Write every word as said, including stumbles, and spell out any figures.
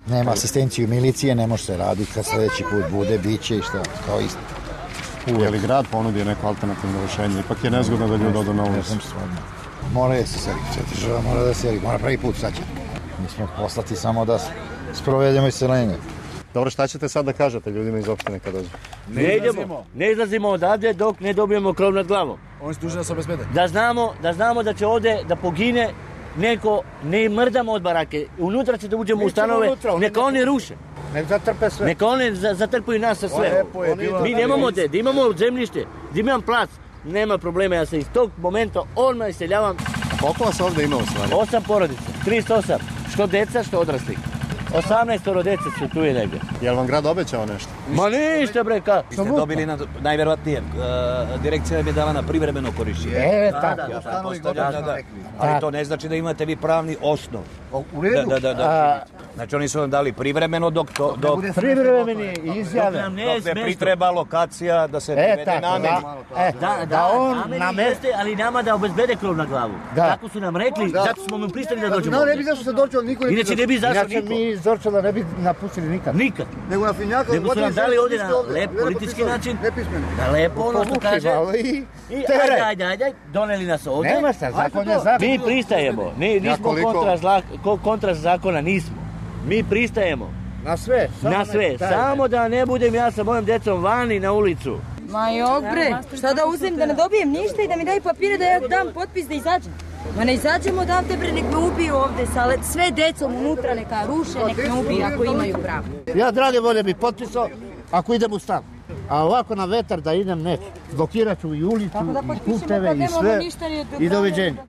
Nema asistenciju milicije, ne može se raditi, kad sljedeći put bude, bit će i šta, kao isto. Je li grad ponudio neko alternativno rješenje? Ipak je nezgodno da ljudi odu na ulicu. Mora je se seliti, sve država mora da seli, mora prvi put sad će. Mi smo poslati samo da sprovedemo iseljenje. Dobro, šta ćete sad da kažete ljudima iz opštine kad dođu? Ne idemo, ne izlazimo odavde dok ne dobijemo krov nad glavom. Oni su dužni da se obezbede. Da znamo, da znamo da će ovdje da pogine neko, ne mrdamo od barake. Unutra će da uđemo u stanove, neka oni ruše. Nek zatrpe sve. Neka oni zatrpuju nas sa sve. Mi nemamo da imamo zemljište, da imam plac, nema problema, ja se iz tog momenta odmah iseljavam. Koliko vas ovdje ima u stvari? Osam porodica, tristo osam, što deca, što odraslih. osamnaestoro dece su tu je negdje. Je li vam grad obećao nešto? Ma ništa bre, ka... Vi ste dobili na, najvjerovatnije, uh, direkcija je dala na privremeno korištenje. E, Da, tako. da, da, stanovi Da, da, da. Ali to ne znači da imate vi pravni osnov. U redu. Da, da, da. A, Znači oni su vam dali privremeno dok to... Ne Dok, bude privremeni dok izjave. nam ne pritreba lokacija da se E, privede tako, nameni. da. E, Da, da, da on nameni namet... jeste, ali nama da obezbede krov na glavu. Da. Tako su nam rekli, zato smo mi pristali da dođemo No, ne ovdje. bi zašto se Dorčela niko ne bi Inače ne bi zašao Inače niko. mi iz Dorčela ne bi napustili nikad. Nikad. Nego na Finjaka... Nego su nam dali ovdje na lep politički način. Nepismeni. Da lepo ono što kaže. I I tere. ajde, ajde, ajde, doneli nas ovdje. Nema šta, zakon je zakon. Mi pristajemo, ni, nismo koliko- kontra, zla, ko- kontra zakona, nismo. Mi pristajemo Na sve. samo na nek sve, taj- samo da ne budem ja sa mojom djecom vani na ulicu. Ma jok bre, šta da uzem da ne dobijem ništa i da mi daju papire da ja dam potpis da izađem? Ma ne izađemo odavde bre, nek me ubiju ovdje sa le- sve decom unutra, neka ruše, nek me ubiju ako imaju pravo. Ja drage volje bi potpisao ako idem u stan. A ovako na vetar da idem neću. Blokirat ću i ulicu, Tako da i potpišemo puteve kad i nemamo sve. ništa ni od I doviđenja.